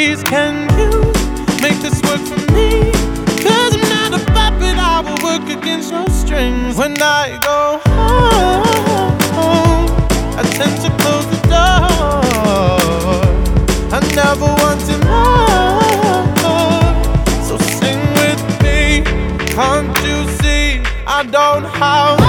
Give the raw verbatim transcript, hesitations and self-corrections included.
Please, can you make this work for me? Cause I'm not a puppet, I will work against your strings. When I go home, I tend to close the door. I never wanted more, so sing with me. Can't you see I don't have